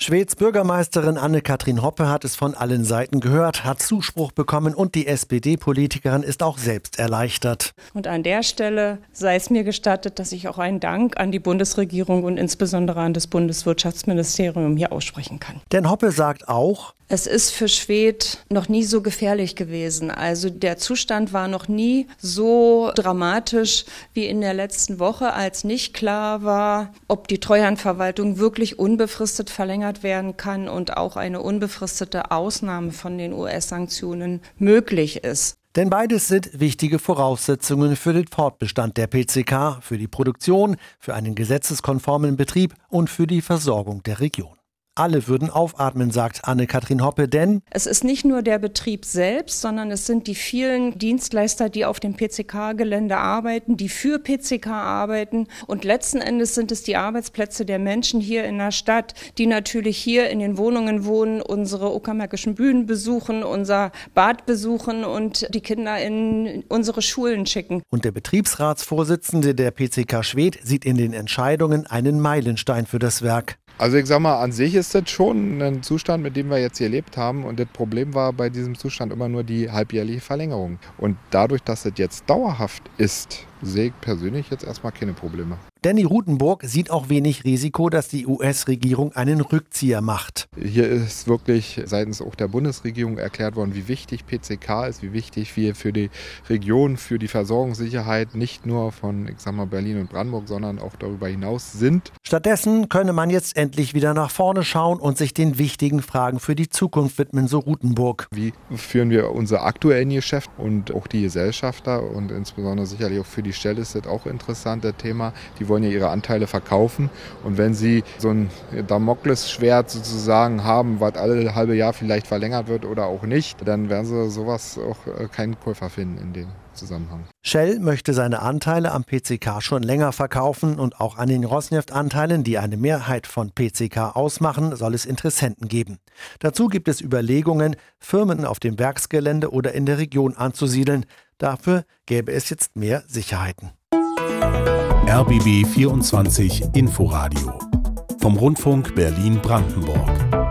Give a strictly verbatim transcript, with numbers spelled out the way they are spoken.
Schweeds Bürgermeisterin Anne-Kathrin Hoppe hat es von allen Seiten gehört, hat Zuspruch bekommen und die S P D-Politikerin ist auch selbst erleichtert. Und an der Stelle sei es mir gestattet, dass ich auch einen Dank an die Bundesregierung und insbesondere an das Bundeswirtschaftsministerium hier aussprechen kann. Denn Hoppe sagt auch, es ist für Schwedt noch nie so gefährlich gewesen. Also der Zustand war noch nie so dramatisch wie in der letzten Woche, als nicht klar war, ob die Treuhandverwaltung wirklich unbefristet verlängert werden kann und auch eine unbefristete Ausnahme von den U S-Sanktionen möglich ist. Denn beides sind wichtige Voraussetzungen für den Fortbestand der P C K, für die Produktion, für einen gesetzeskonformen Betrieb und für die Versorgung der Region. Alle würden aufatmen, sagt Anne-Kathrin Hoppe, denn es ist nicht nur der Betrieb selbst, sondern es sind die vielen Dienstleister, die auf dem P C K-Gelände arbeiten, die für P C K arbeiten. Und letzten Endes sind es die Arbeitsplätze der Menschen hier in der Stadt, die natürlich hier in den Wohnungen wohnen, unsere uckermärkischen Bühnen besuchen, unser Bad besuchen und die Kinder in unsere Schulen schicken. Und der Betriebsratsvorsitzende der P C K Schwedt sieht in den Entscheidungen einen Meilenstein für das Werk. Also ich sag mal, an sich ist das schon ein Zustand, mit dem wir jetzt hier erlebt haben. Und das Problem war bei diesem Zustand immer nur die halbjährliche Verlängerung. Und dadurch, dass das jetzt dauerhaft ist, sehe ich persönlich jetzt erstmal keine Probleme. Danny Rutenburg sieht auch wenig Risiko, dass die U S-Regierung einen Rückzieher macht. Hier ist wirklich seitens auch der Bundesregierung erklärt worden, wie wichtig P C K ist, wie wichtig wir für die Region, für die Versorgungssicherheit nicht nur von, ich sag mal, Berlin und Brandenburg, sondern auch darüber hinaus sind. Stattdessen könne man jetzt endlich wieder nach vorne schauen und sich den wichtigen Fragen für die Zukunft widmen, so Rutenburg. Wie führen wir unser aktuelles Geschäft und auch die Gesellschafter und insbesondere sicherlich auch für die Stelle ist das auch ein interessantes Thema. Die wollen ja ihre Anteile verkaufen und wenn sie so ein Damoklesschwert sozusagen haben, was alle halbe Jahr vielleicht verlängert wird oder auch nicht, dann werden sie sowas auch keinen Käufer finden in dem Zusammenhang. Shell möchte seine Anteile am P C K schon länger verkaufen und auch an den Rosneft-Anteilen, die eine Mehrheit von P C K ausmachen, soll es Interessenten geben. Dazu gibt es Überlegungen, Firmen auf dem Werksgelände oder in der Region anzusiedeln. Dafür gäbe es jetzt mehr Sicherheiten. R B B vierundzwanzig Inforadio vom Rundfunk Berlin-Brandenburg.